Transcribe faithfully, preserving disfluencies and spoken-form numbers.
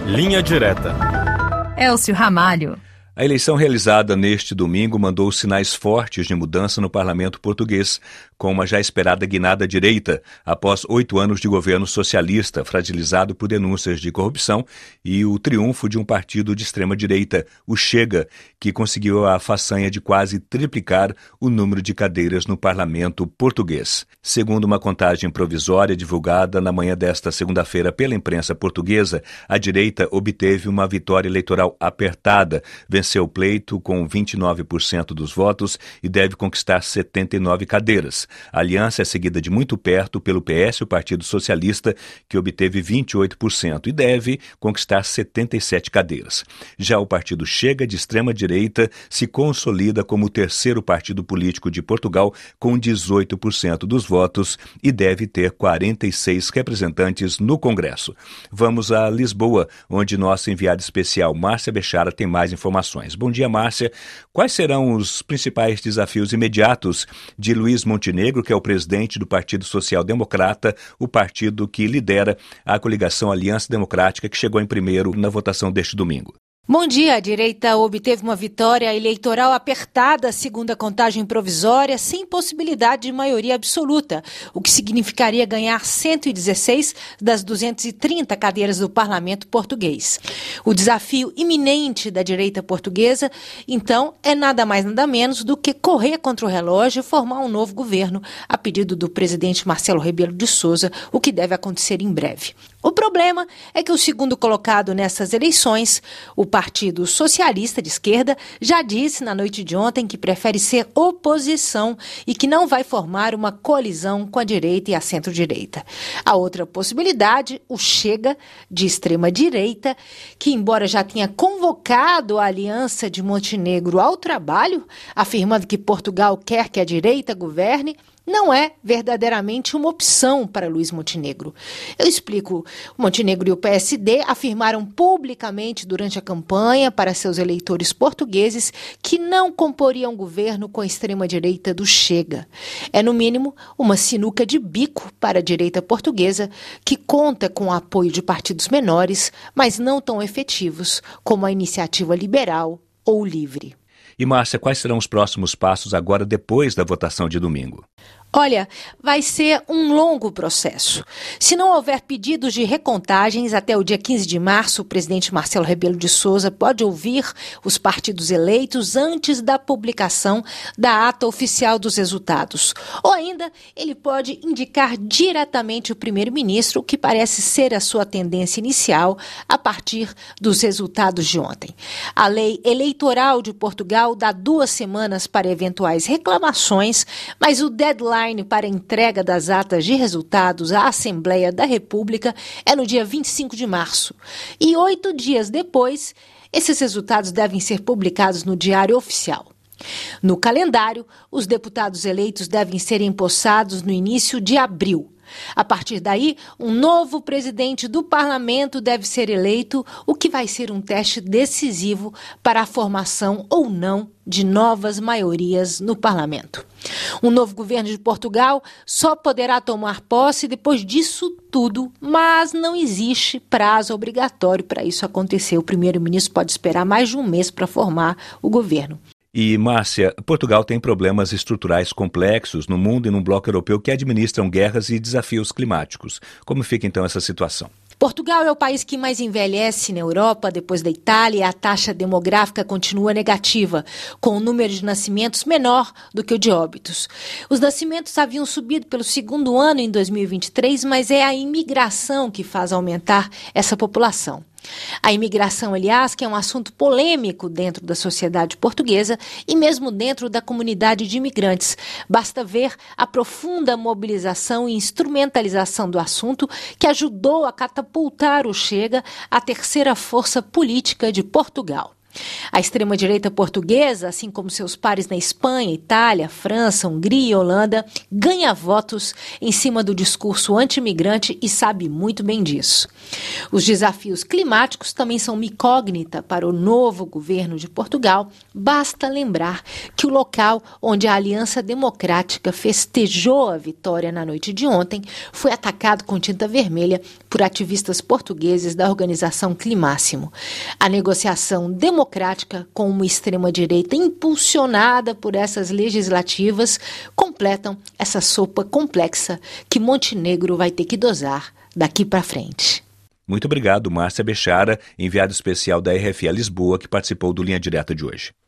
Linha Direta. Elcio Ramalho. A eleição realizada neste domingo mandou sinais fortes de mudança no parlamento português, com uma já esperada guinada à direita, após oito anos de governo socialista, fragilizado por denúncias de corrupção, e o triunfo de um partido de extrema-direita, o Chega, que conseguiu a façanha de quase triplicar o número de cadeiras no parlamento português. Segundo uma contagem provisória divulgada na manhã desta segunda-feira pela imprensa portuguesa, a direita obteve uma vitória eleitoral apertada, venceu o pleito com vinte e nove por cento dos votos e deve conquistar setenta e nove cadeiras. A aliança é seguida de muito perto pelo P S, o Partido Socialista, que obteve vinte e oito por cento e deve conquistar setenta e sete cadeiras. Já o Partido Chega, de extrema-direita, se consolida como o terceiro partido político de Portugal, com dezoito por cento dos votos e deve ter quarenta e seis representantes no Congresso. Vamos a Lisboa, onde nossa enviada especial, Márcia Bechara, tem mais informações. Bom dia, Márcia. Quais serão os principais desafios imediatos de Luís Montenegro, que é o presidente do Partido Social Democrata, o partido que lidera a coligação Aliança Democrática, que chegou em primeiro na votação deste domingo? Bom dia. A direita obteve uma vitória eleitoral apertada, segundo a contagem provisória, sem possibilidade de maioria absoluta, o que significaria ganhar cento e dezesseis das duzentas e trinta cadeiras do parlamento português. O desafio iminente da direita portuguesa, então, é nada mais nada menos do que correr contra o relógio e formar um novo governo, a pedido do presidente Marcelo Rebelo de Sousa, o que deve acontecer em breve. O problema é que o segundo colocado nessas eleições, o Partido Socialista de Esquerda, já disse na noite de ontem que prefere ser oposição e que não vai formar uma colisão com a direita e a centro-direita. A outra possibilidade, o Chega, de extrema-direita, que embora já tenha convocado a aliança de Montenegro ao trabalho, afirmando que Portugal quer que a direita governe, não é verdadeiramente uma opção para Luís Montenegro. Eu explico. O Montenegro e o P S D afirmaram publicamente durante a campanha para seus eleitores portugueses que não comporiam governo com a extrema-direita do Chega. É, no mínimo, uma sinuca de bico para a direita portuguesa, que conta com o apoio de partidos menores, mas não tão efetivos como a Iniciativa Liberal ou Livre. E, Márcia, quais serão os próximos passos agora depois da votação de domingo? Olha, vai ser um longo processo. Se não houver pedidos de recontagens até o dia quinze de março, o presidente Marcelo Rebelo de Sousa pode ouvir os partidos eleitos antes da publicação da ata oficial dos resultados. Ou ainda, ele pode indicar diretamente o primeiro-ministro, o que parece ser a sua tendência inicial a partir dos resultados de ontem. A lei eleitoral de Portugal dá duas semanas para eventuais reclamações, mas o deadline para a entrega das atas de resultados à Assembleia da República é no dia vinte e cinco de março. E oito dias depois, esses resultados devem ser publicados no Diário Oficial. No calendário, os deputados eleitos devem ser empossados no início de abril. A partir daí, um novo presidente do parlamento deve ser eleito, o que vai ser um teste decisivo para a formação ou não de novas maiorias no parlamento. Um novo governo de Portugal só poderá tomar posse depois disso tudo, mas não existe prazo obrigatório para isso acontecer. O primeiro-ministro pode esperar mais de um mês para formar o governo. E, Márcia, Portugal tem problemas estruturais complexos no mundo e no bloco europeu que administram guerras e desafios climáticos. Como fica, então, essa situação? Portugal é o país que mais envelhece na Europa, depois da Itália, e a taxa demográfica continua negativa, com o número de nascimentos menor do que o de óbitos. Os nascimentos haviam subido pelo segundo ano em dois mil e vinte e três, mas é a imigração que faz aumentar essa população. A imigração, aliás, que é um assunto polêmico dentro da sociedade portuguesa e mesmo dentro da comunidade de imigrantes. Basta ver a profunda mobilização e instrumentalização do assunto que ajudou a catapultar o Chega à terceira força política de Portugal. A extrema-direita portuguesa, assim como seus pares na Espanha, Itália, França, Hungria e Holanda, ganha votos em cima do discurso anti-imigrante e sabe muito bem disso. Os desafios climáticos também são uma incógnita para o novo governo de Portugal. Basta lembrar que o local onde a Aliança Democrática festejou a vitória na noite de ontem foi atacado com tinta vermelha por ativistas portugueses da organização Climáximo. A negociação democrática com uma extrema-direita impulsionada por essas legislativas completam essa sopa complexa que Montenegro vai ter que dosar daqui para frente. Muito obrigado, Márcia Bechara, enviado especial da R F A Lisboa, que participou do Linha Direta de hoje.